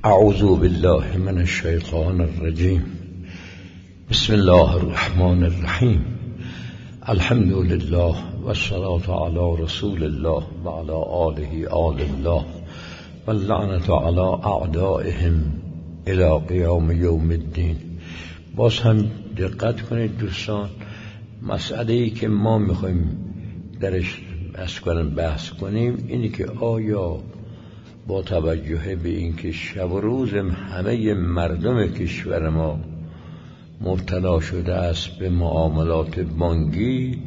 اعوذ بالله من الشیطان الرجیم. بسم الله الرحمن الرحیم. الحمد لله والصلاة علی رسول الله وعلى آله آل الله واللعنة علی اعدائهم الی قیام یوم الدین. باز هم دقت کنید دوستان، مسئله‌ای که ما میخوایم درش بحث کنیم اینی که آیا با توجه به اینکه شب و روز همه مردم کشور ما مبتلا شده است به معاملات بانکی،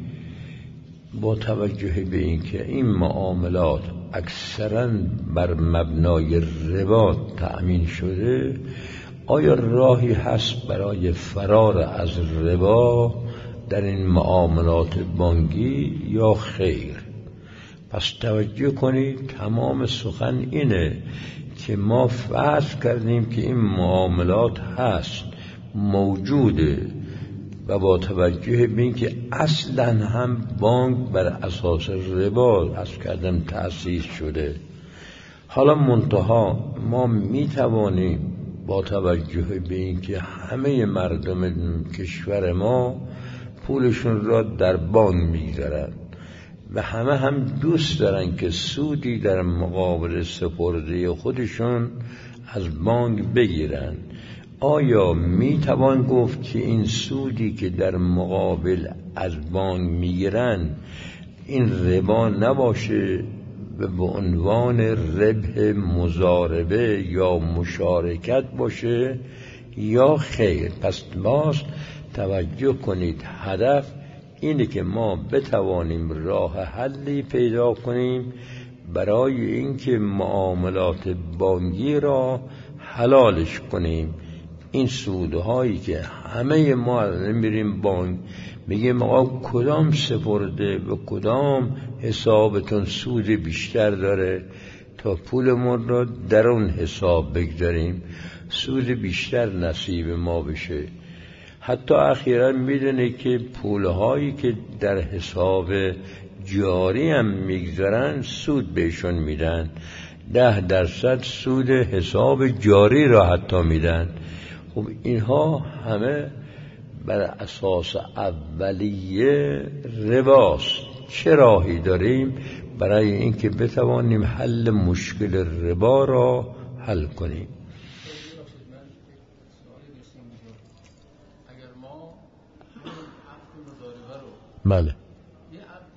با توجه به اینکه این معاملات اکثراً بر مبنای ربا تأمین شده، آیا راهی هست برای فرار از ربا در این معاملات بانکی یا خیر؟ پس توجه کنید، تمام سخن اینه که ما فرض کردیم که این معاملات هست، موجوده، و با توجه به اینکه اصلا هم بانک بر اساس ربا تأسیس شده. حالا منتها ما میتوانیم با توجه به اینکه همه مردم کشور ما پولشون را در بانک میگذارند و همه هم دوست دارن که سودی در مقابل سپرده خودشون از بانک بگیرن، آیا میتوان گفت که این سودی که در مقابل از بانک میگیرن این ربا نباشه و به عنوان ربح مضاربه یا مشارکت باشه یا خیر؟ پس باز توجه کنید، هدف اینه که ما بتوانیم راه حلی پیدا کنیم برای اینکه معاملات بانکی را حلالش کنیم. این سودهایی که همه ما میریم بانک میگیم آقا کدام سپرده و کدام حسابتون سود بیشتر داره تا پولمون را در اون حساب بگذاریم، سود بیشتر نصیب ما بشه. حتی اخیراً میدونه که پولهایی که در حساب جاری هم میگذارن سود بهشون میدن، 10% سود حساب جاری را حتی میدن. خب اینها همه بر اساس اولیه رباست. چه راهی داریم برای اینکه بتوانیم حل مشکل ربا را حل کنیم؟ بله. یه عقد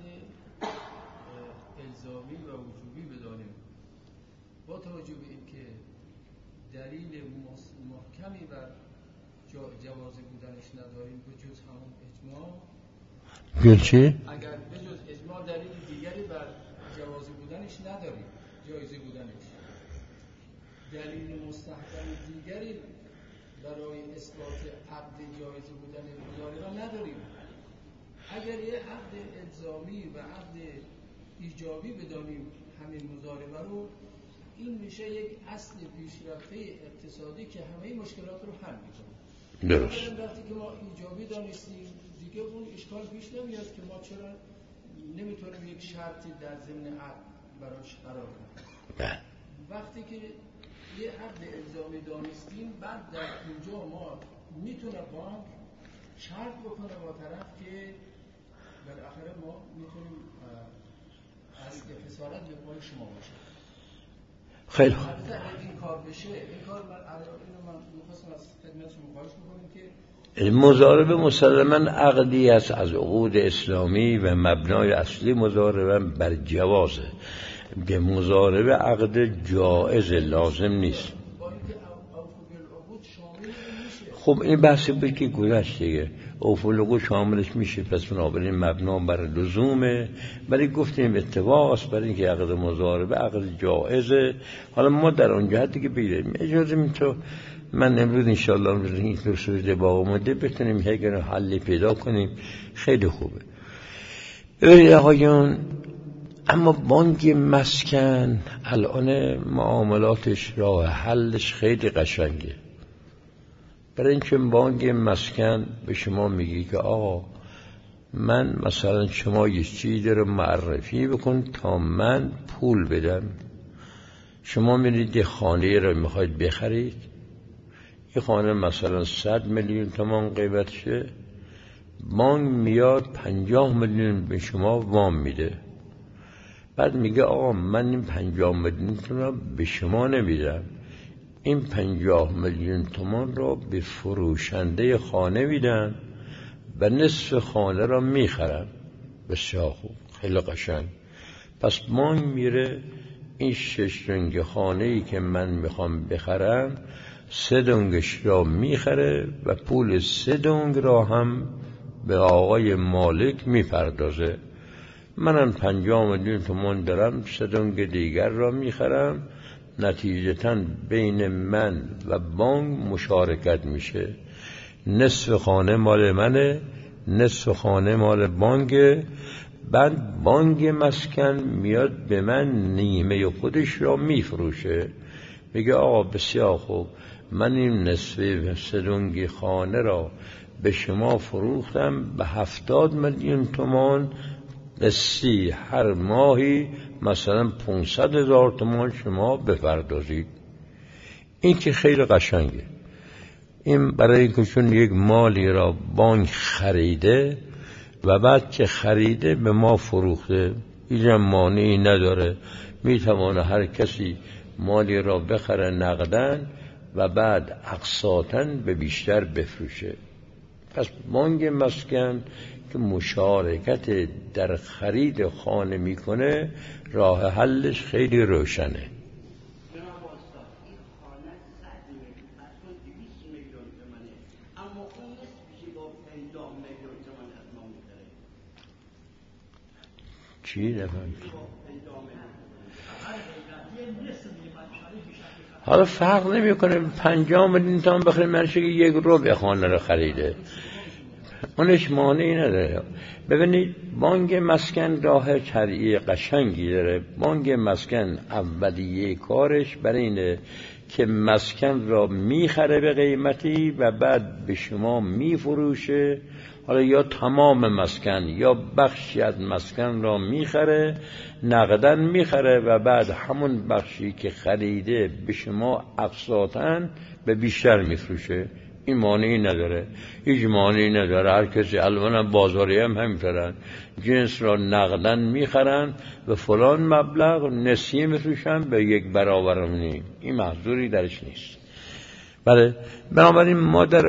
الزامی و وجوبی بدانیم با توجه به اینکه دلیل محکمی بر جواز بودنش نداریم به جز همون اجماع. گرچه؟ اگر به جز اجماع دلیل دیگری بر جواز بودنش نداریم، جایزه بودنش، دلیل مستحکم دیگری برای اثبات عقد جایزه بودن مضاربه نداریم، اگر یه عقد الزامی و عقد ایجابی بدانیم همین مضاربه رو، این میشه یک اصل پیشرفته اقتصادی که همه مشکلات رو حل میکنه. درست. وقتی که ما ایجابی دانستیم دیگه اون اشکال پیش نمیاد که ما چرا نمیتونیم یک شرطی در ضمن عقد براش قرار بدیم. وقتی که یه عقد الزامی دانستیم، بعد در اینجا ما میتونه بانک شرط بکنه با طرف که بالاخره ما میتونیم از خسارت به پای شما باشه. خیلی خوب. این کار بشه، این کار من میخواستم از خدمت شما خواهش بکنم که مضاربه مسلماً عقدی است از عقود اسلامی و مبنای اصلی مضاربه بر جوازه، که مضاربه عقد جائز لازم نیست. خب این بحثی بود که گذشت دیگه، اوفولوگو شاملش میشه، پس بنابراین مبنا بر لزومه، ولی گفتیم اتفاقاست برای اینکه عقد مضاربه عقد جائزه. حالا ما در اون جهتی که بگیریم اجازه میتو من امروز انشاءالله این رسول با اومده بتونیم یک حلی پیدا کنیم، خیلی خوبه. ببینید آقایون، اما بانک مسکن الان معاملاتش راه حلش خیلی قشنگه. برای اینکه بانک مسکن به شما میگی که آقا من مثلا شما یه چیزی رو معرفی بکن تا من پول بدم، شما میرید یه خانه رو میخواید بخرید، یه خانه مثلا 100 میلیون تومان قیمتشه، بانک میاد 50 میلیون به شما وام میده. بعد میگه آقا من این 50 میلیون تومان به شما نمیدم، این 50 میلیون تومان رو به فروشنده خانه میدم و نصف خانه را میخرم. بسیار خوب، خیلی قشنگ. پس بانک میره این 6 دنگ خانه‌ای که من میخوام بخرم 3 دنگش را میخره و پول 3 دنگ را هم به آقای مالک میپردازه. منم 50 میلیون تومان دارم، 3 دنگ دیگر را میخرم، نتیجتاً بین من و بانک مشارکت میشه. نصف خانه مال منه، نصف خانه مال بانکه. بعد بانک مسکن میاد به من نیمه خودش را میفروشه، میگه آقا بسیار خوب، من این نصف 3 دنگ خانه را به شما فروختم به 70 میلیون تومان قسطی، هر ماهی مثلا 500,000 تومان شما بپردازید. این که خیلی قشنگه. این برای اینکه چون یک مالی را بانک خریده و بعد که خریده به ما فروخته، هیچ مانعی نداره، میتوانه هر کسی مالی را بخره نقدن و بعد اقساطاً به بیشتر بفروشه. پس بانک مسکن که مشارکت در خرید خانه میکنه، راه حلش خیلی روشنه. چی نفهم؟ حالا فرق نمیکنه 50 میلیون تومان بخریم، مرشه که 1 ربع خانه رو خریده، اونش مانعی نداره. ببینید بانک مسکن راه شرعی قشنگی داره. بانک مسکن اولیه کارش برای اینه که مسکن را میخره به قیمتی و بعد به شما میفروشه. حالا یا تمام مسکن یا بخشی از مسکن را میخره، نقدن میخره و بعد همون بخشی که خریده به شما اقساطاً به بیشتر میفروشه. این مانعی نداره، هیچ مانعی نداره. هر کسی الان بازاری هم همینطورن، جنس را نقدن میخرن و فلان مبلغ نسیه میفروشن به 1 برابر نیم. این محظوری درش نیست. بله، بنابراین ما در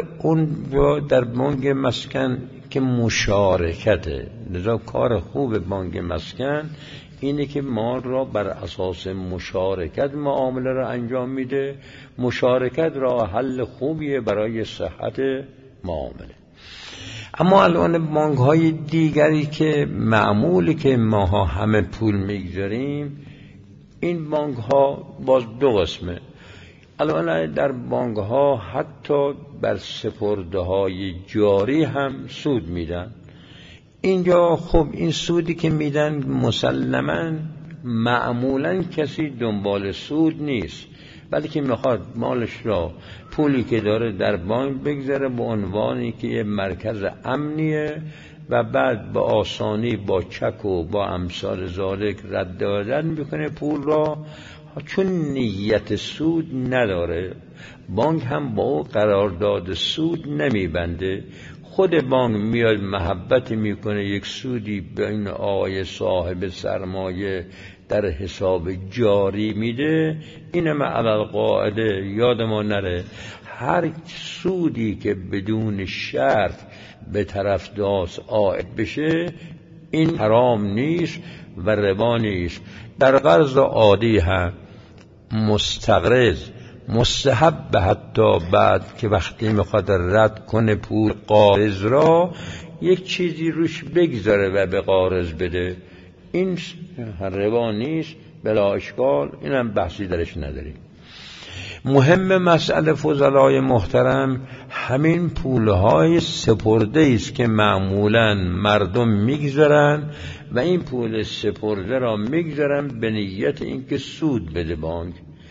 بانک مسکن که مشارکته، لذا کار خوب بانک مسکن اینه که ما را بر اساس مشارکت معامله را انجام میده. مشارکت را حل خوبیه برای صحت معامله. اما الان بانک های دیگری که معمولی که ماها همه پول میگذاریم، این بانک ها باز 2 قسمه. الان در بانک ها حتی بر سپرده های جاری هم سود میدن. اینجا خب این سودی که میدن مسلماً معمولاً کسی دنبال سود نیست، بلکه میخواد مالش را، پولی که داره در بانک بگذاره به عنوانی که یه مرکز امنیه و بعد به آسانی با چک و با امثال ذالک رد دادن میکنه پول را، چون نیت سود نداره. بانک هم با او قرارداد سود نمیبنده. خود بانک میاد محبت میکنه یک سودی بین آقای صاحب سرمایه در حساب جاری میده. اینم علی القاعده یاد ما نره، هر سودی که بدون شرط به طرف داست عائد بشه این حرام نیست و ربا نیست. در قرض عادی هم مستقرض مستحب، حتی بعد که وقتی میخواد رد کنه پول قارض را یک چیزی روش بگذاره و به قارض بده، این ربا نیست بلا اشکال، اینم بحثی درش نداریم. مهم مسئله فضلای محترم همین پولهای سپرده است که معمولاً مردم میگذارن و این پول سپرده را میگذارن به نیت اینکه سود بده بانک.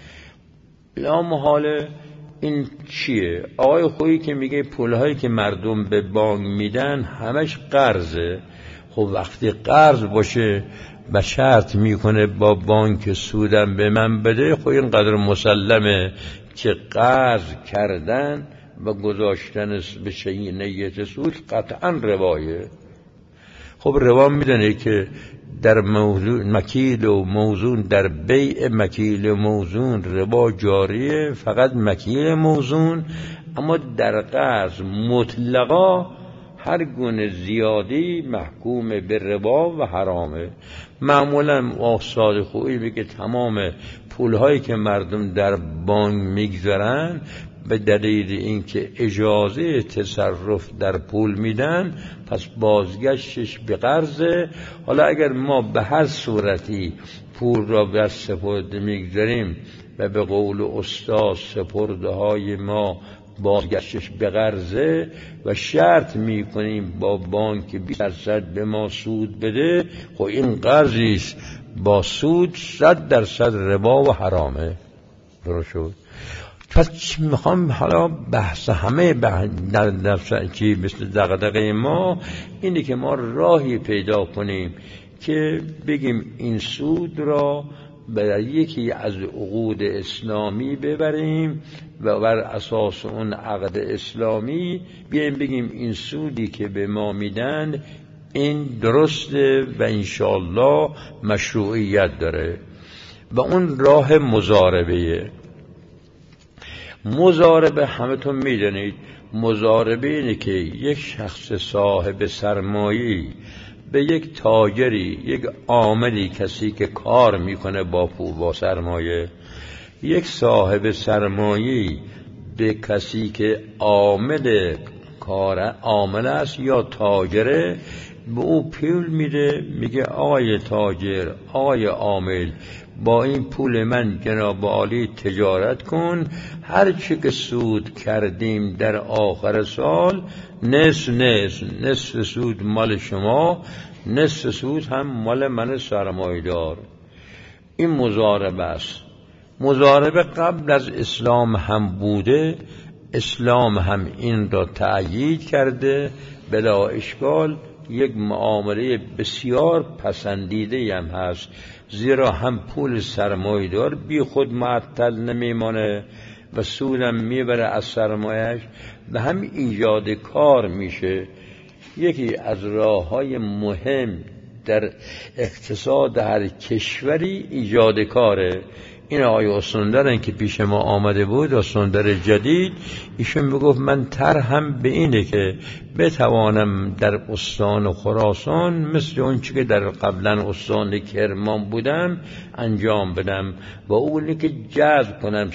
لا محاله این چیه؟ آقای خویی که میگه پولهایی که مردم به بانک میدن همش قرضه. خب وقتی قرض باشه و شرط میکنه با بانک سودم به من بده، خب اینقدر مسلمه که قرض کردن و گذاشتن به شیء نیت سود قطعا روایه. خب روا میدونه که در موضوع مکیل و موزون، در بیع مکیل و موزون ربا جاریه، فقط مکیل موزون، اما در قرض مطلقا هر گونه زیادی محکوم به ربا و حرامه. معمولا استاد خوبی میگه تمام پولهایی که مردم در بانک میگذارن به دلیل اینکه اجازه تصرف در پول میدن، پس بازگشتش به قرضه. حالا اگر ما به هر صورتی پول را بر سپرده میگذاریم و به قول استاد سپرده های ما بازگشتش به قرضه و شرط میکنیم با بانک 20% به ما سود بده، خب این قرضی است با سود 100% ربا و حرامه. درست شد؟ پس میخوام حالا بحث همه در چی مثل دغدغه ما اینه که ما راهی پیدا کنیم که بگیم این سود را به یکی از عقود اسلامی ببریم و بر اساس اون عقد اسلامی بیایم بگیم این سودی که به ما میدن این درسته و انشاءالله مشروعیت داره. و اون راه مضاربه. مضاربه همتون میدونید، مضاربه اینه که یک شخص صاحب سرمایه‌ای به یک تاجری، یک عاملی، کسی که کار میکنه با پول با سرمایه، یک صاحب سرمایه‌ای به کسی که عامل کار عامل است یا تاجره، به او پول میده، میگه آقای تاجر، آقای عامل، با این پول من جناب عالی تجارت کن، هر چی که سود کردیم در آخر سال نصف سود مال شما، نصف سود هم مال من سرمایه‌دار. این مضاربه است. مضاربه قبل از اسلام هم بوده، اسلام هم این را تأیید کرده، بلا اشکال یک معامله بسیار پسندیده هم هست، زیرا هم پول سرمایه‌دار بی خود معطل نمیمانه و سودم میبره از سرمایه‌اش و هم ایجاد کار میشه. یکی از راه‌های مهم در اقتصاد هر کشوری ایجاد کاره. این آقای استاندارن که پیش ما آمده بود، استاندار جدید، ایشون میگفت من طرحم به اینه که بتوانم در استان خراسان مثل اون چی که در قبلا استان کرمان بودم انجام بدم و اونی که جذب کنم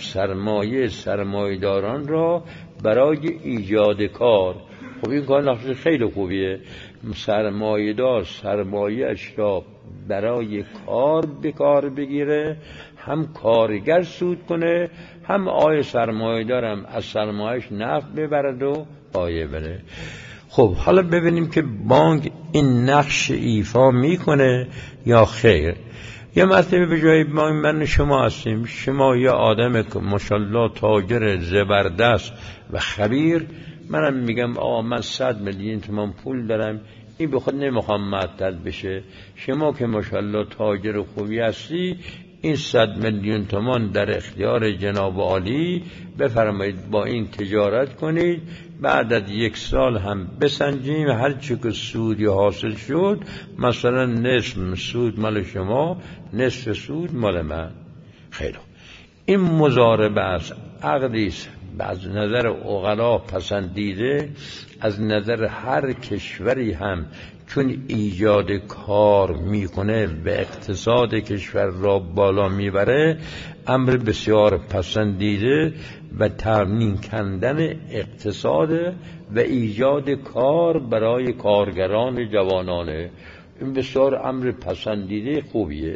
سرمایه‌داران را برای ایجاد کار. خب این کار نقشه خیلی خوبیه. سرمایه‌دار سرمایه‌اش را برای کار به کار بگیره، هم کارگر سود کنه، هم آی سرمایه‌دارم از سرمایه‌اش نفع ببرد و پایه بره. خب حالا ببینیم که بانک این نقش ایفا میکنه یا خیر. یه مرتبه به جای بانک من شما هستیم، شما یه آدم که ماشاءالله تاجر زبردست و خبیر، منم میگم آقا من 100 میلیون تومان پول دارم، این به خود نمیخوام معطل بشه، شما که ماشاءالله تاجر خوبی هستی این 100 میلیون تومان در اختیار جناب عالی بفرمایید، با این تجارت کنید، بعد از 1 سال هم بسنجیم، هر چی که سودی حاصل شد مثلا نصف سود مال شما، نصف سود مال من. خیلی این مضاربه است، عقدی است از نظر عقلا پسندیده، از نظر هر کشوری هم چون ایجاد کار میکنه و اقتصاد کشور را بالا میبره، امر بسیار پسندیده و تامین کردن اقتصاد و ایجاد کار برای کارگران جوانانه، این بسیار امر پسندیده خوبیه.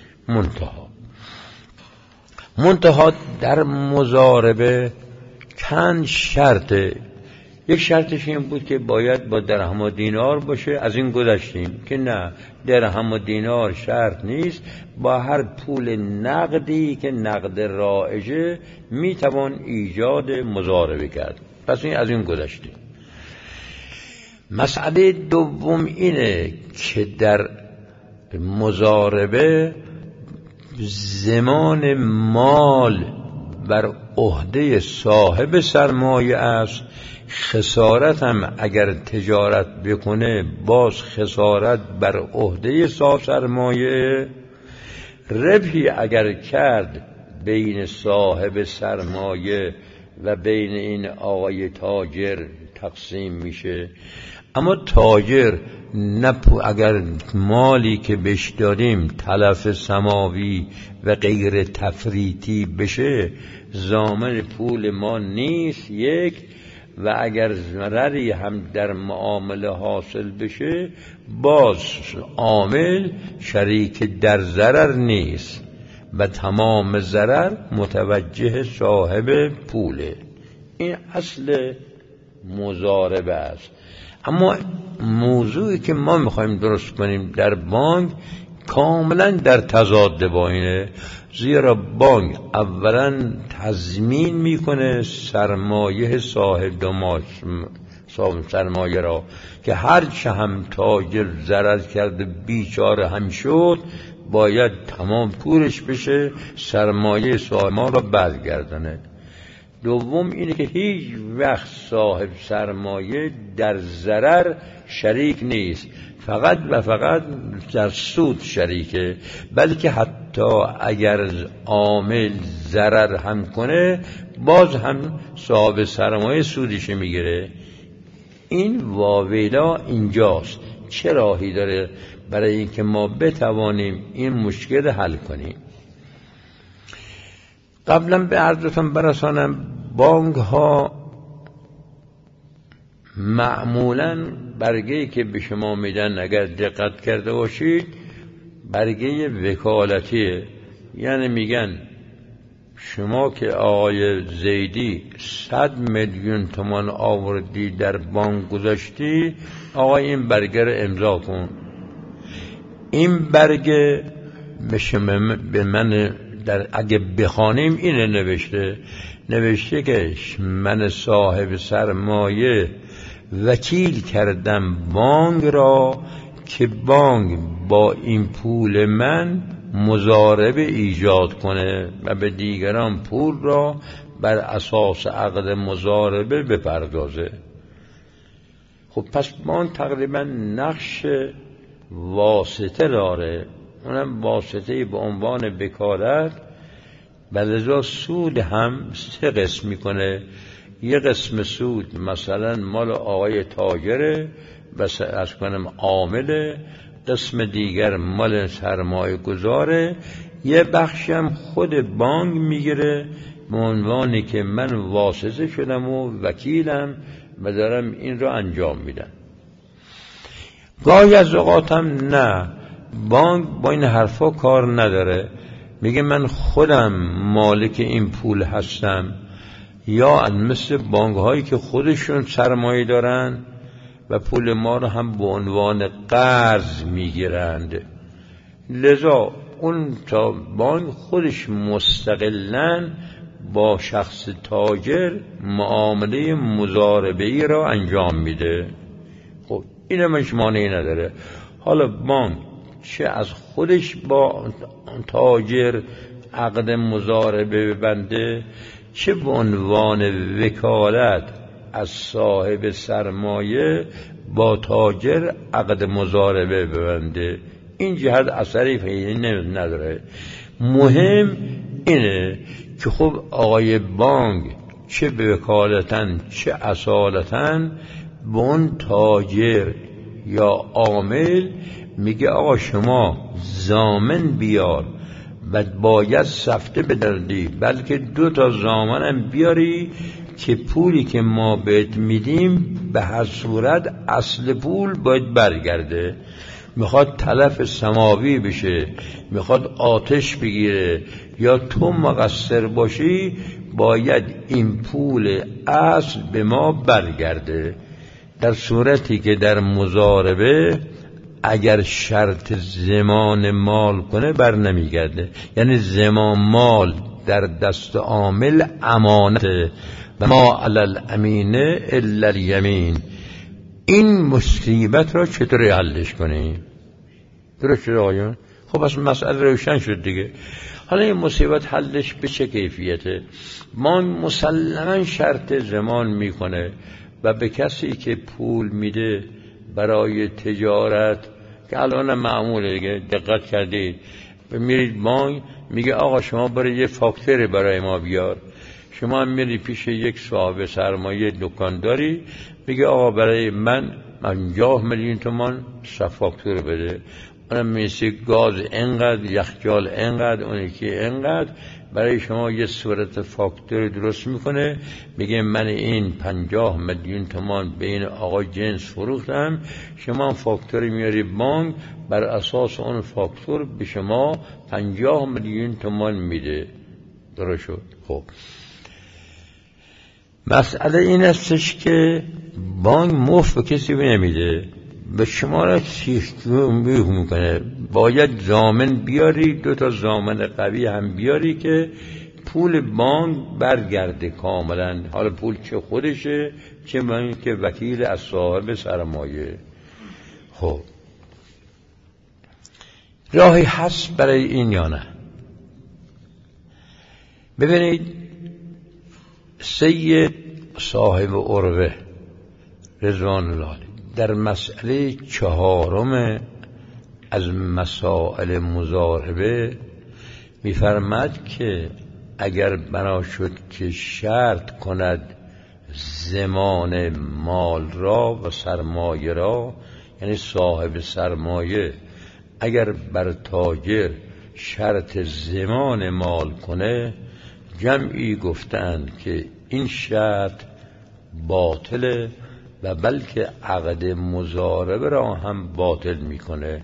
منتها در مضاربه چند شرطه. یک شرطش این بود که باید با درهم و دینار باشه، از این گذشتیم که نه، درهم و دینار شرط نیست، با هر پول نقدی که نقد رایجه میتوان ایجاد مضاربه کرد، پس این از این گذشتیم. مسئله دوم اینه که در مضاربه زمان مال بر عهده صاحب سرمایه است. خسارت هم اگر تجارت بکنه باز خسارت بر عهده صاحب سرمایه. ربحی اگر کرد بین صاحب سرمایه و بین این آقای تاجر تقسیم میشه. اما تاجر نه اگر مالی که بهش دادیم تلف سماوی و غیر تفریطی بشه ضامن پول ما نیست یک، و اگر ضرری هم در معامله حاصل بشه باز عامل شریک در ضرر نیست و تمام ضرر متوجه صاحب پوله. این اصل مضاربه است. اما موضوعی که ما میخوایم درست کنیم در بانک کاملا در تضاد با اینه، زیرا بانک اولا تضمین میکنه سرمایه صاحب سرمایه را که هر چه هم تاجر ضرر کرده بیچاره هم شد باید تمام پولش بشه سرمایه صاحب ما را برگردانه. دوم اینه که هیچ وقت صاحب سرمایه در ضرر شریک نیست، فقط و فقط در سود شریکه، بلکه حتی اگر عامل ضرر هم کنه باز هم صاحب سرمایه سودش میگیره. این واویلا اینجاست. چه راهی داره برای اینکه ما بتوانیم این مشکل حل کنیم؟ قبلا به عرضتان برسانم بانک ها معمولاً برگه‌ای که به شما میدن اگر دقت کرده باشید برگه وکالتیه. یعنی میگن شما که آقای زیدی 100 میلیون تومان آوردی در بانک گذاشتی، آقای این برگه رو امضا کن. این برگه به من اگه بخوانیم اینه نوشته که من صاحب سرمایه وکیل کردم بانک را که بانک با این پول من مضاربه ایجاد کنه و به دیگران پول را بر اساس عقد مضاربه بپردازه. خب پس بانک تقریبا نقش واسطه داره، اونم واسطه به عنوان وکالت. بلذا سود هم 3 قسم میکنه. یه قسم سود مثلا مال آقای تاجره بس از کنم عامله، قسم دیگر مال سرمایه گذاره، یه بخشی هم خود بانک میگیره به عنوانی که من واسطه شدم و وکیلم و دارم این رو انجام میدم. گاهی از اوقات هم نه، بانک با این حرفا کار نداره، میگه من خودم مالک این پول هستم، یا مثل بانک هایی که خودشون سرمایه دارن و پول ما رو هم به عنوان قرض میگیرند. لذا اون تا بانک خودش مستقلاً با شخص تاجر معامله مضاربه‌ای را انجام میده. خب این همش مانعی نداره. حالا بانک چه از خودش با تاجر عقد مضاربه ببنده، چه به عنوان وکالت از صاحب سرمایه با تاجر عقد مضاربه ببنده، این جهت اثری فعلی نداره. مهم اینه که خب آقای بانک چه به وکالتن چه اصالتن به اون تاجر یا عامل میگه آقا شما ضامن بیار و باید سفته بدردی، بلکه 2 تا ضامن هم بیاری که پولی که ما بهت میدیم به هر صورت اصل پول باید برگرده. میخواد تلف سماوی بشه، میخواد آتش بگیره یا تو مقصر باشی، باید این پول اصل به ما برگرده. در صورتی که در مضاربه اگر شرط ضمان مال کنه بر نمیگرده، یعنی ضمان مال در دست عامل امانته و ما علی الامین الا الیمین. این مصیبت را چطوری حلش کنیم؟ درست شد آقایون؟ خب اصلا مسئله روشن شد دیگه. حالا این مصیبت حلش به چه کیفیته؟ ما مسلما شرط زمان میکنه و به کسی که پول میده برای تجارت، که الان معموله دیگه، دقت کردید میرید بانک میگه آقا شما برای یه فاکتور برای ما بیار، شما هم میری پیش یک صاحب سرمایه دکانداری میگه آقا برای من 50 میلیون تومان فاکتور بده، اونم میسی گاز انقدر، یخچال انقدر، اون یکی انقدر، برای شما یه صورت فاکتور درست میکنه، میگه من این 50 میلیون تومان به این آقا جنس فروختم، شما فاکتوری میاری بانک، بر اساس اون فاکتور به شما 50 میلیون تومان میده. درست شد؟ خب مسئله این استش که بانک مفت به کسی نمیده، به شما را سیستم میکنه، باید ضامن بیاری، 2 تا ضامن قوی هم بیاری که پول بانک برگرده کاملا، حالا پول چه خودشه چه من که وکیل از صاحب سرمایه. خب راهی هست برای این یا نه؟ ببینید سید صاحب عروه رضوان الله در مسئله 4 از مسائل مضاربه می‌فرماید که اگر بنا شد که شرط کند زمان مال را و سرمایه را، یعنی صاحب سرمایه اگر بر تاجر شرط زمان مال کنه، جمعی گفتند که این شرط باطله و بلکه عقد مضاربه را هم باطل میکنه.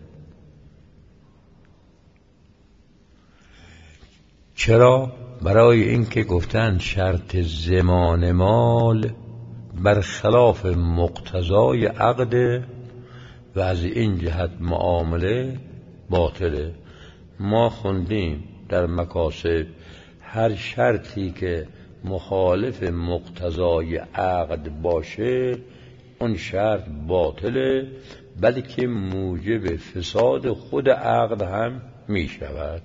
چرا؟ برای اینکه گفتن شرط زمان مال برخلاف مقتضای عقد و از این جهت معامله باطله. ما خوندیم در مکاسب هر شرطی که مخالف مقتضای عقد باشه اون شرط باطله، بلکه موجب فساد خود عقد هم می شود.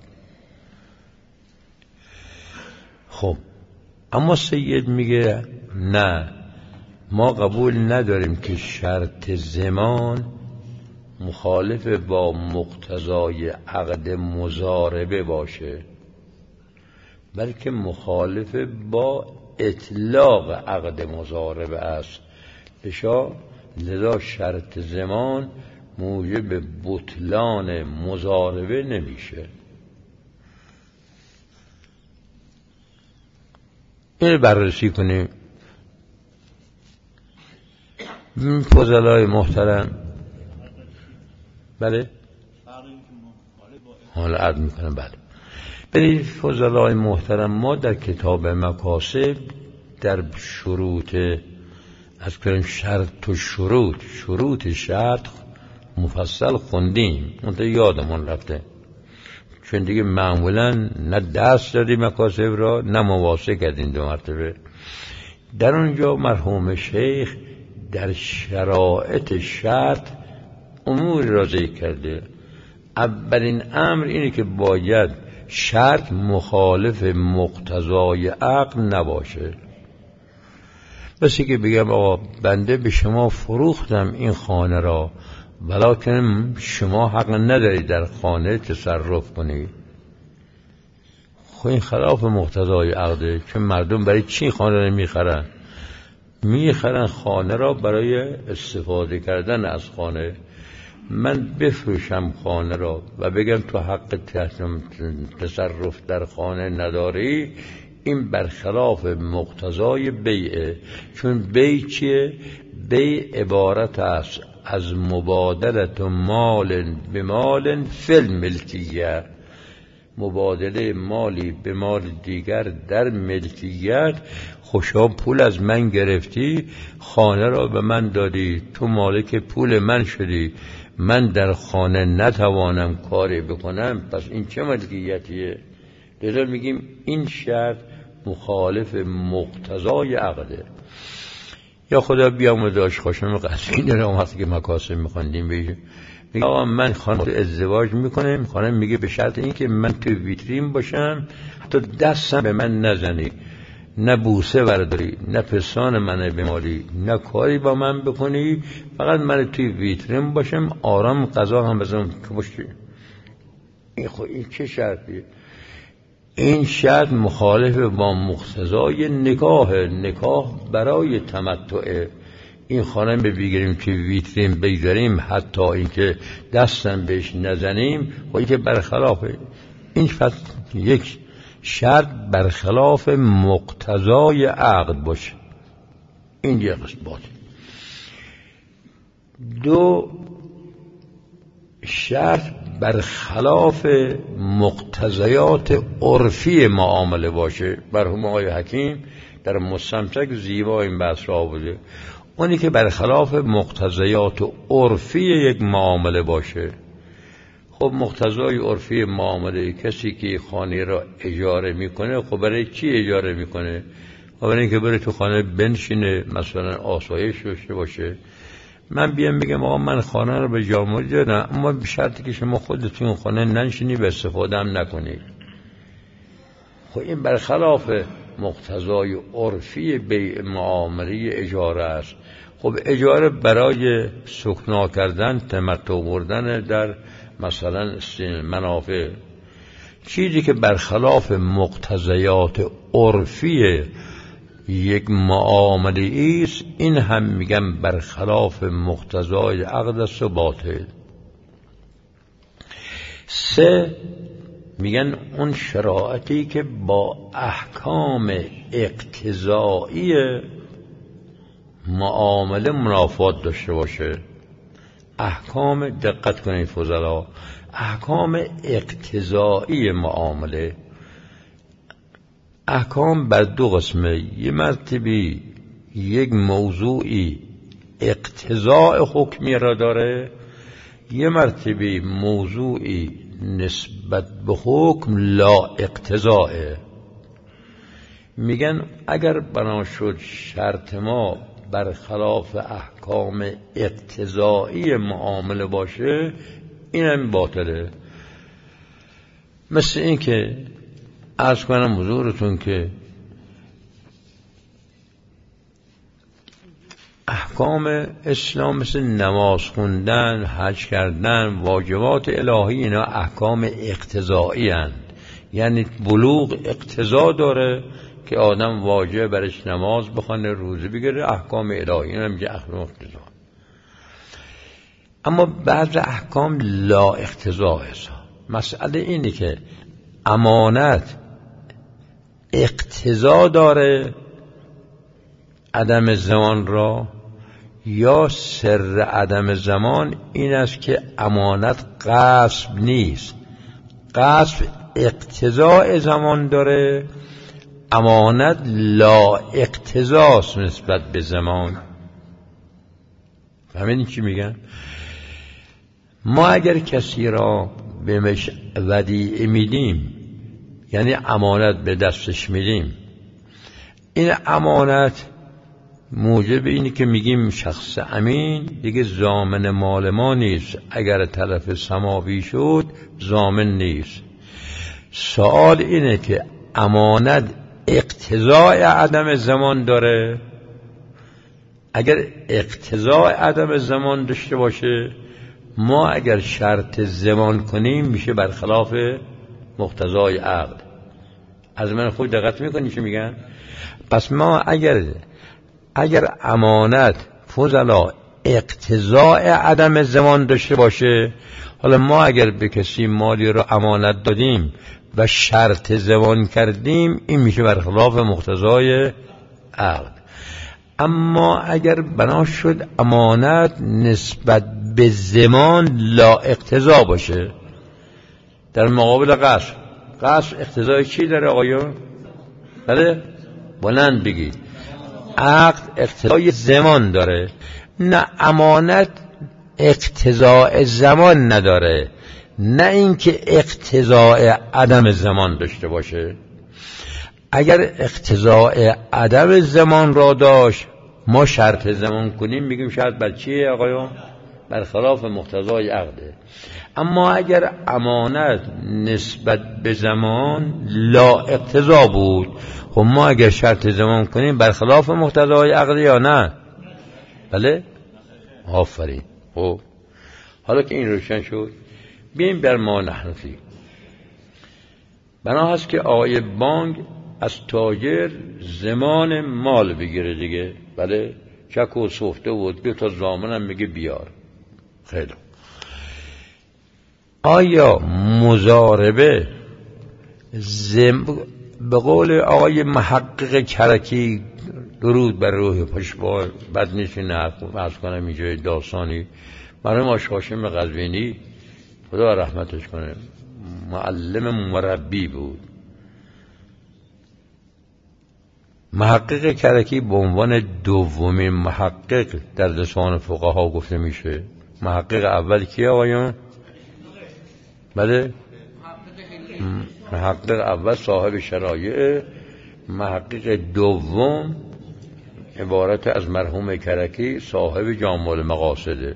خب اما سید میگه نه، ما قبول نداریم که شرط زمان مخالف با مقتضای عقد مضاربه باشه، بلکه مخالف با اطلاق عقد مضاربه است. لذا شرط زمان موجب بطلان مضاربه نمیشه. این بررسی کنیم. فضلای محترم، بله حالا عرض میکنم، بله برید فضلای محترم، ما در کتاب مکاسب در شروط از کنیم شرط و شروط شرط مفصل خوندیم، منطقه یادمون رفته چون دیگه معمولا نه دست دادیم مکاسب را نه مواسه کردیم 2 مرتبه. در اونجا مرحوم شیخ در شرایط شرط امور را ذکر کرده. اولین امر اینه که باید شرط مخالف مقتضای عقد نباشه. بسی که بگم آقا بنده به شما فروختم این خانه را، ولکن شما حق ندارید در خانه تصرف کنید. خب این خلاف مقتضای عقده، چون مردم برای چی خانه را میخرن؟ میخرن خانه را برای استفاده کردن از خانه. من بفروشم خانه را و بگم تو حق تصرف در خانه نداری، این برخلاف مقتضای بیعه. چون بیع چیه؟ بیع عبارت است از مبادلت مال به مال فی الملکیه، مبادله مالی به مال دیگر در ملکیت. خوشا پول از من گرفتی، خانه را به من دادی، تو مالک پول من شدی، من در خانه نتوانم کاری بکنم، پس این چه ملکیتیه؟ لذا میگیم این شرط مخالف مقتضای عقده. یا خدا بیامرزش خاشم قصیده رو وقتی که مکاسب می‌خوندیم میگه آقا من خانم ازدواج میکنم، خانم میگه به شرط این که من تو ویترین باشم، تو دستم به من نزنی، نه بوسه برداری، نه پستان منو بمالی، نه کاری با من بکنی، فقط من توی ویترین باشم، آرام غذا هم بزنم تو باشی. این چه شرطیه؟ این شرط مخالف با مقتضای نکاح برای تمتعه. این خانم بگیریم که ویترین بگذاریم حتی اینکه دستم بهش نزنیم، و این که برخلافه این یک شرط برخلاف مقتضای عقد باشه. این یک اثبات. دو، شرط برخلاف مقتضیات عرفی معامله باشه. مرحوم آقای حکیم در مستمسک زیبا این بحث را آورده. اونی که برخلاف مقتضیات عرفی یک معامله باشه. خب مقتضای عرفی معامله، کسی که خانه را اجاره میکنه، خب برای چی اجاره میکنه؟ خب برای اینکه بره تو خانه بنشینه، مثلا آسایش داشته باشه. من بیام بگم آقا من خانه رو به جامعه دادم، اما به شرطی که شما خودتون خانه ننشینی و استفاده هم نکنید. خب این برخلاف مقتضای عرفی بیع معامله اجاره است. خب اجاره برای سکنا کردن، تمتع بردن در مثلا منافع. چیزی که برخلاف مقتضیات عرفی یک معامله است، این هم میگم برخلاف مقتضای عقد است و باطل. سه، میگن اون شرایطی که با احکام اقتضایی معامله منافات داشته باشه. احکام، دقت کنید فضلا، احکام اقتضایی معامله. احکام بر دو قسمه. یه مرتبه یک موضوعی اقتضاء حکمی را داره، یه مرتبه موضوعی نسبت به حکم لا اقتضاءه. میگن اگر بنا شد شرط ما برخلاف احکام اقتضایی معامله باشه، اینم باطله. مثل این که عرض کنم حضورتون که احکام اسلام مثل نماز خوندن، حج کردن، واجبات الهی، اینا احکام اقتضایی هستند. یعنی بلوغ اقتضا داره که آدم واجب برش نماز بخونه، روزه بگیره، احکام الهی، اینا میگه احکام اقتضا. اما بعض احکام لا اقتضا هست. مسئله اینه که امانت اقتضا داره عدم زمان را، یا سر عدم زمان این است که امانت غصب نیست. غصب اقتضاء زمان داره، امانت لا اقتضاست نسبت به زمان. فهمیدین چی میگن؟ ما اگر کسی را بهش ودیعه میدیم، یعنی امانت به دستش میدیم، این امانت موجب اینه که میگیم شخص امین دیگه ضامن مال ما نیست، اگر طرف سماوی شد ضامن نیست. سوال اینه که امانت اقتضاء عدم زمان داره. اگر اقتضاء عدم زمان داشته باشه، ما اگر شرط زمان کنیم میشه برخلاف مقتضای عقد. از من خود دقت میکنی چی میگن؟ پس ما اگر امانت فضلا اقتضاء عدم زمان داشته باشه، حالا ما اگر به کسی مالی رو امانت دادیم و شرط زمان کردیم، این میشه برخلاف مقتضای عقد. اما اگر بنا شد امانت نسبت به زمان لا اقتضا باشه، در مقابل قصر اقتضای چی داره آقایون؟ بله؟ بلند بگید. عقد اقتضای زمان داره. نه، امانت اقتضای زمان نداره، نه اینکه اقتضای عدم زمان داشته باشه. اگر اقتضای عدم زمان را داشت، ما شرط زمان کنیم میگیم شرط بر چیه آقایون؟ برخلاف مقتضای عقده. اما اگر امانت نسبت به زمان لا اقتضا بود، خب ما اگر شرط زمان کنیم برخلاف مقتضای عقده یا نه؟ بله؟ آفرین. خب حالا که این روشن شد، بیاییم بر ما نحن فی. بنا هست که آقای بانک از تاجر زمان مال بگیره دیگه. بله، چک و سفته بود 2 تا ضامنم میگه بیار. خیلی آیا مضاربه به قول آقای محقق کرکی، درود بر روح پشتبار، بد نیست این عرض کنم اینجا داستانی مرحوم آقا هاشم قزوینی خدا رحمتش کنه، معلم مربی بود. محقق کرکی به عنوان دومین محقق در لسان فقها گفته میشه. محقق اول کیه آقایان؟ بله، محقق اول صاحب شرایع، محقق دوم عبارت از مرحوم کرکی صاحب جامع المقاصده.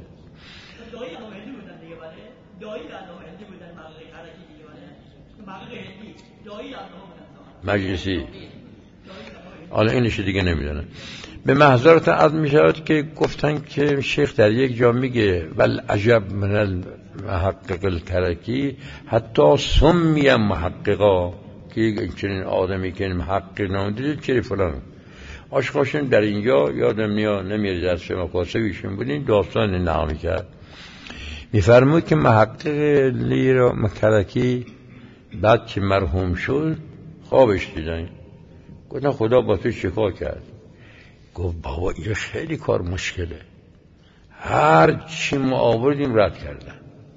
مجلسی حالا اینش دیگه نمیدونم. به محضرت عرض می شود که گفتن که شیخ در یک جا میگه ول عجب من المحقق الکرکی حتی سمی محققا، که چنین آدمی که محقق نامیده چه فلان. آشقاشن در اینجا یادم نمیاد از شما کاسویشون بودین داستان نقل کرد، میفرمود که محقق لیرا مکرکی بعد که مرحوم شد خوابش دیدن، گفتن خدا با تو چیکار کرد؟ گفت بابا این خیلی کار مشکله، هر چی ما آوردیم رد کردن.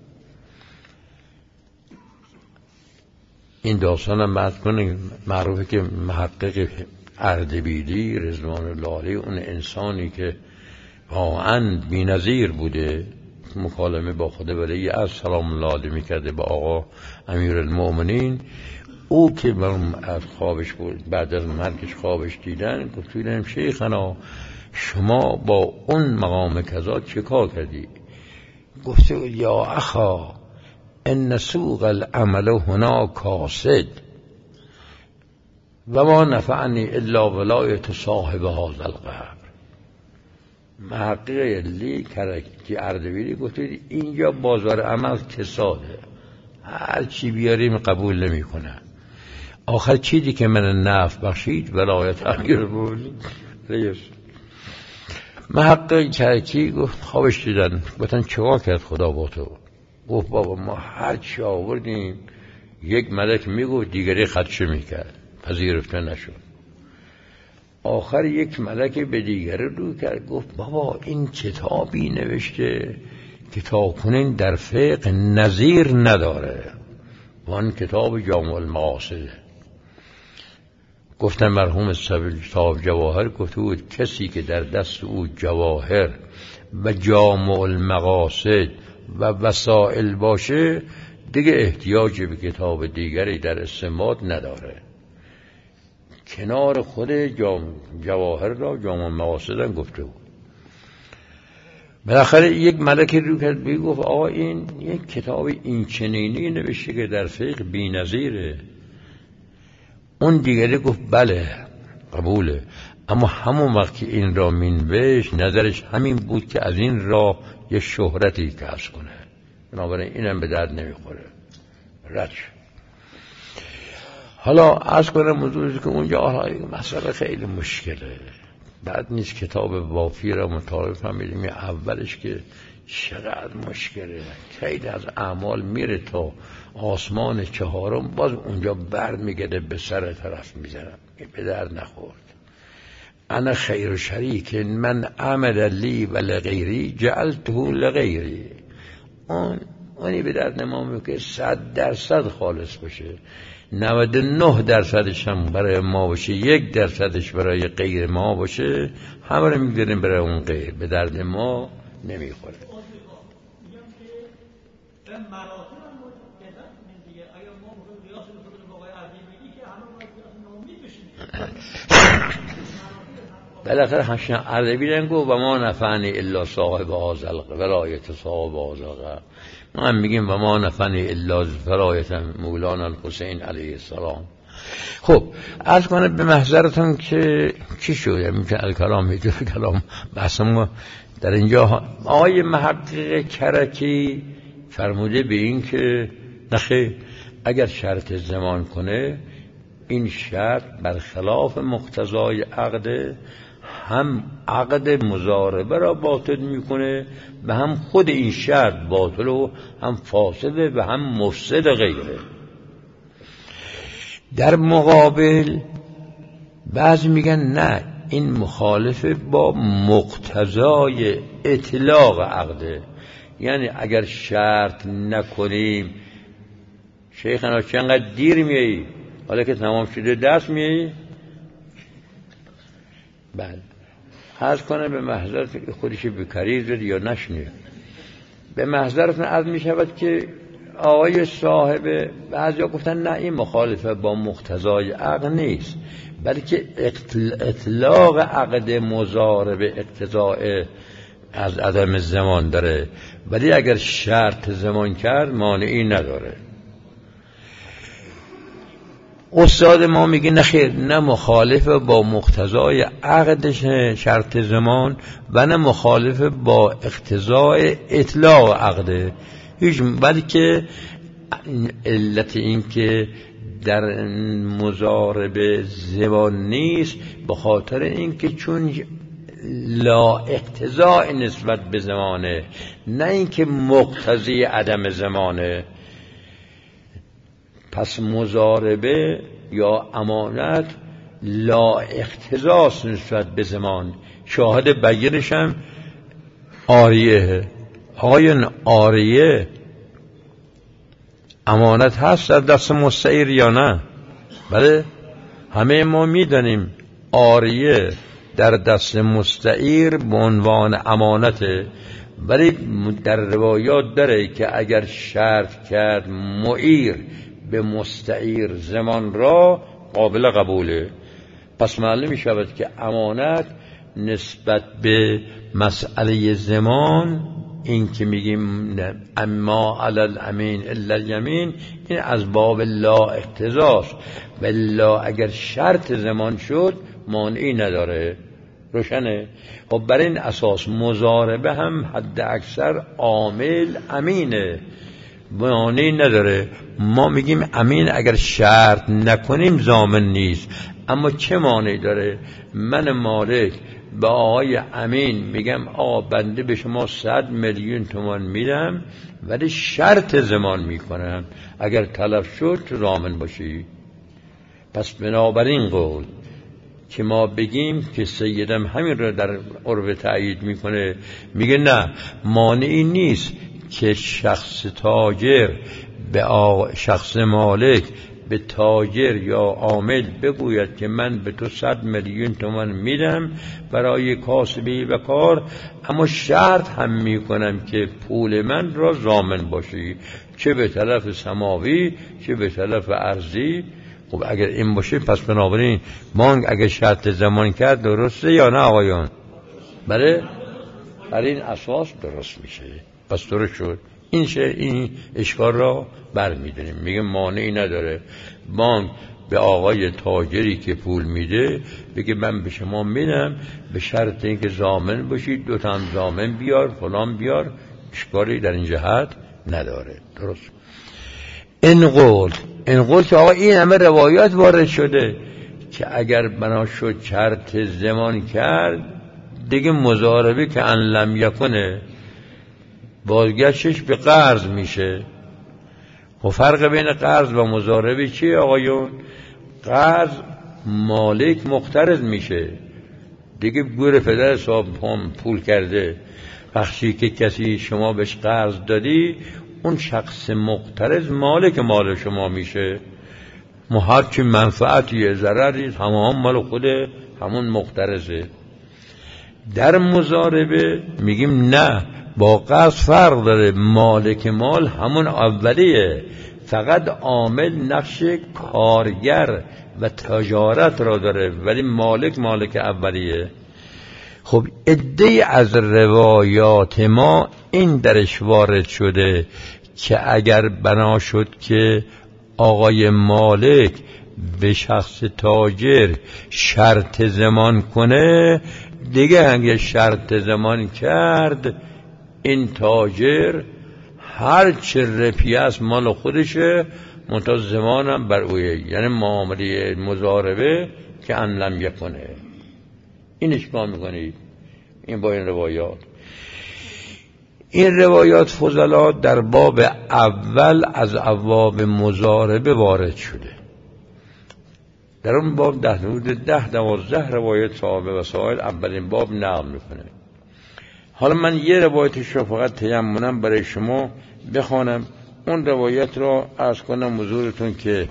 این داستان هم معروفه که محقق اردبیلی رضوان الله علیه، اون انسانی که واقعا بی‌نظیر بوده، مکالمه با خدا ولی از سلام الله علیه میکرده با آقا امیرالمؤمنین، او که از خوابش بود بعد از مرگش خوابش دیدن، گفت دیدم شیخنا شما با اون مقام کذا چه کار کردی؟ گفت یا اخا ان سوق العمل هنا کاسد و ما نفعنی الا ولایت صاحب هذا القبر. محقق لی کرکی اردبیلی گفت اینجا بازار عمل کساده، هر چی بیاریم قبول نمی کنه، آخر چیزی که من نفع بخشید ولایت امیر بود. محقق کرکی گفت خوابش دیدن، گفتن چیکار کرد خدا با تو؟ گفت بابا ما هر چی آوردیم یک ملک میگو دیگری خدشه میکرد، پذیرفته نشد. آخر یک ملک به دیگری رو کرد، گفت بابا این کتابی نوشته که تا کنین در فقه نظیر نداره، وان کتاب جامع المقاصده. گفتن مرحوم صاحب جواهر گفته بود کسی که در دست او جواهر و جامع المقاصد و وسائل باشه دیگه احتیاج به کتاب دیگری در استنباط نداره. کنار خود جواهر را جامع مقاصدن گفته بود. بالاخره یک ملکی رو کرد گفت آقا این یک کتاب این چنینی نوشته که در فقه بی‌نظیره. اون دیگری گفت بله قبوله، اما همون وقت که این را مینوشت نظرش همین بود که از این راه یه شهرتی کسب کنه، بنابراین اینم به درد نمیخوره، رد شد. حالا عرض کنم موضوعی که اونجا مسئله خیلی مشکله، بعد نیست کتاب وافی را مطالعه فهمیدیم اولش که چقدر مشکله، خیلی از اعمال میره تا آسمان چهارم، باز اونجا بر میگرده به سر طرف میزنم، به درد نخورد. انا خیر شریک من عمل لی و لغیری جعلته لغیری. اونی به درد نمامه که 100% خالص باشه، 99% هم برای ما باشه، 1% برای غیر ما باشه، همه رو میگذاریم برای اون غیر، به درد ما نمیخوره. بالاخره همشن عربی رنگو و ما نفعنی الا صاحب آزلق ولایت صاحب آزلق. ما هم میگیم و ما نفعنی الا ولایت مولانا الحسین علیه السلام. خب عرض کنم به محضرتون که چی شده میگه الکلام میگه کلام بحث ما در اینجا. آقای محقق کرکی فرموده به این که نخیر اگر شرط زمان کنه این شرط برخلاف مقتضای عقد، هم عقد مضاربه را باطل میکنه و هم خود این شرط باطل و هم فاسده و هم مفسد غیره. در مقابل بعضی میگن نه این مخالف با مقتضای اطلاق عقده، یعنی اگر شرط نکنیم شیخنا چقدر دیر میایی حالا که تمام شده دست میایی. بله عرض کنم به محضرت خودش بکری زد یا نشنید. به محضرتون عرض میشود که آقای صاحب بعضیا گفتن نه این مخالفه با مقتضای عقد نیست، بلکه اطلاق عقد مضاربه اقتضاء از عدم زمان داره، ولی اگر شرط زمان کرد مانعی نداره. استاد ما میگه نخیر نه مخالف با مقتضای عقد شرط زمان و نه مخالف با اقتضاء اطلاق عقده هیچ، بلکه علت این که در مضاربه زمان نیست به خاطر این که چون لا اقتضاء نسبت به زمانه، نه این که مقتضی عدم زمانه. پس مضاربه یا امانت لا اقتضاء نسبت به زمان. شاهد بگیرش هم آریه. آیا آریه امانت هست در دست مستعیر یا نه؟ بله همه ما میدانیم آریه در دست مستعیر به عنوان امانته، ولی در روایات داره که اگر شرط کرد معیر به مستعیر زمان را قابل قبوله. پس معلوم می شود که امانت نسبت به مسئله زمان، این که میگیم اما علی الامین الا الیمین، این از باب لا اقتضاست، بلا اگر شرط زمان شد مانعی نداره. روشنه؟ خب بر این اساس مضاربه هم حد اکثر عامل امینه، مانعی نداره. ما میگیم امین اگر شرط نکنیم ضامن نیست، اما چه مانعی داره؟ من مالک به آقای امین میگم آقا بنده به شما 100 میلیون تومان میدم ولی شرط زمان میکنم، اگر طلب شد ضامن باشی. پس بنابراین قول که ما بگیم که سیدم همین رو در عرف تأیید میکنه، میگه نه مانعی نیست که شخص تاجر به شخص مالک به تاجر یا عامل بگوید که من به تو 100 میلیون تومان میدم برای کاسبی و کار، اما شرط هم میکنم که پول من را ضامن باشی، چه به طرف سماوی چه به طرف ارضی. خب اگر این باشه پس بنابراین بانک اگر شرط زمان کرد درسته یا نه آقایان؟ بله بر این اساس درست میشه. پس درست شد. این اشکال را برمیداریم، میگه مانعی نداره بانک به آقای تاجری که پول میده بگه من به شما میدم به شرط اینکه ضامن باشید، 2 تا ضامن بیار فلان بیار، اشکالی در این جهت نداره. درست. این قول که آقا این همه روایات وارد شده که اگر بنا شد شرط زمان کرد دیگه مضاربه که ان لم یکنه بازگشتش به قرض میشه. و فرق بین قرض و مضاربه چیه آقایون؟ قرض مالک مقترض میشه دیگه، گور پدر صاحب پول کرده، بخشی که کسی شما بهش قرض دادی اون شخص مقترض مالک مال شما میشه، هر چی منفعتی ضرری تمام مال خود همون مقترضه. در مضاربه میگیم نه، با قرض فرق داره، مالک مال همون اولیه، فقط عامل نقش کارگر و تجارت را داره، ولی مالک اولیه. خب عده‌ای از روایات ما این درش وارد شده که اگر بنا شد که آقای مالک به شخص تاجر شرط زمان کنه، دیگه اگه شرط زمان کرد این تاجر هر چه رپی است مال خودشه، منتها زمانم بر اویه، یعنی معامله مضاربه که انلم یکنه. این اشکال میکنید این با این روایات. این روایات فضلا در باب اول از ابواب مضاربه وارد شده. در اون باب 10-12 روایت صحابه و سائل اولین باب نقل میکنه. حالا من یه روایتش رو فقط تیمونم برای شما بخوانم. اون روایت رو عرض کنم حضورتون که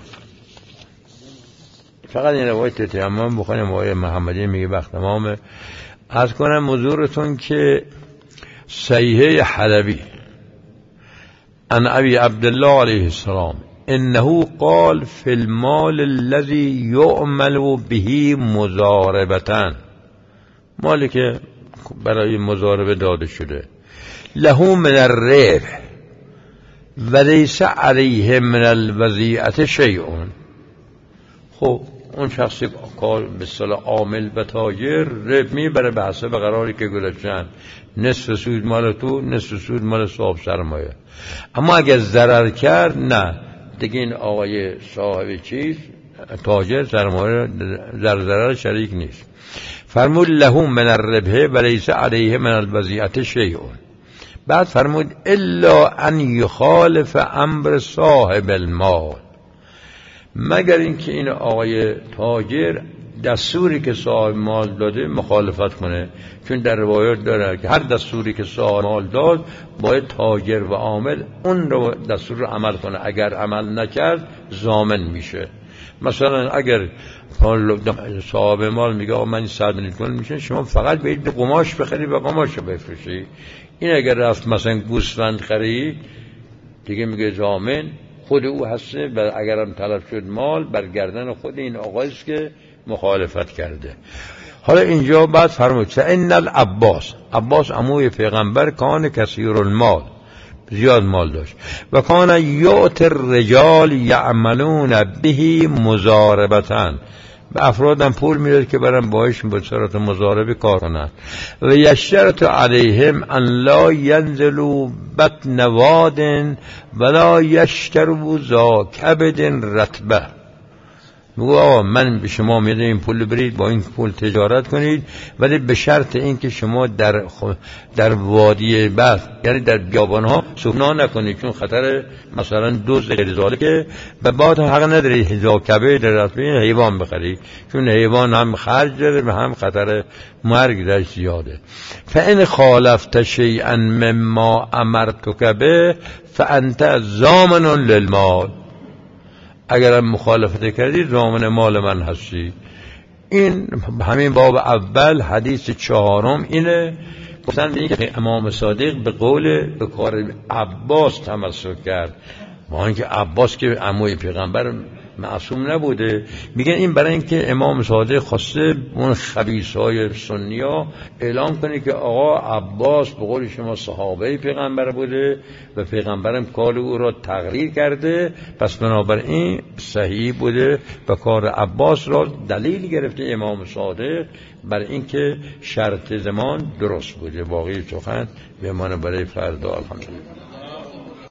فقط این روایت تیمم بخوانم. آقای محمدی میگه وقت تمامه. عرض کنم حضورتون که صحیحه حلبی عن ابی عبدالله علیه السلام انه قال فی المال الذي يعمل به مضاربة، مالی که برای مضاربه داده شده، له من الربح ولیس علیه من الوضیعة شیء. خب اون شخصی کار به اصطلاح عامل و تاجر ربح میبره به حسب قراری که گذاشتن، نصف سود مال تو، نصف سود مال صاحب سرمایه. اما اگر ضرر کرد نه، دیگه این آقای صاحب چیز تاجر سرمایه ضرر شریک نیست. فرمود له من الربح ولیس علیه من الوضیعة شیء. بعد فرمود الا ان یخالف امر صاحب المال، مگر اینکه این آقای تاجر دستوری که صاحب مال داده مخالفت کنه. چون در روایات داره که هر دستوری که صاحب مال داد باید تاجر و عامل اون رو دستور رو عمل کنه، اگر عمل نکرد ضامن میشه. مثلا اگر صاحب مال میگه آقا من 100 میلیون میشه، شما فقط باید قماش بخری و قماش رو بفروشی. این اگر رفت مثلا گوسفند خرید دیگه میگه ضامن خود او هسته و اگرم طلب شد مال برگردن خود این آقایست که مخالفت کرده. حالا اینجا بعد فرمود ان العباس، عباس عموی پیغمبر، کان کثیر المال، زیاد مال داشت، و کان یعطی الرجال یعملون به مضاربة، به افرادم پول میداد که برن باهاش به صورت مضاربه کار کنن. و یشترط علیهم ان لا ینزلوا بطن واد ولا یشتروا ذا کبد رطبه. میگو آقا من به شما میدم این پول برید با این پول تجارت کنید، ولی به شرط اینکه شما در وادی بحث یعنی در بیابانها سکنا نکنید، چون خطر مثلا دوز غیر ذالکه، و بعد حق ندارید هزا کبه در رطبه حیوان بخرید، چون حیوان هم خرج داره و هم خطر مرگ در زیاده. فان خالفت شیئا مما امرتک به فانت ضامن للمال، اگرم مخالفت کردی ضامن مال من هستی. این همین باب اول حدیث 4 اینه. گفتن که امام صادق به قول به کار عباس تمسک کرد، با اینکه عباس که عموی پیغمبر معصوم نبوده. میگن این برای اینکه امام صادق خواسته اون خبیثای سنیا اعلام کنه که آقا عباس به قول شما صحابه پیغمبر بوده و پیغمبرم کار او را تقریر کرده، پس بنابراین صحیح بوده و کار عباس را دلیل گرفته امام صادق بر اینکه شرط زمان درست بوده. باقی سخن به من برای فردا. الحمدلله.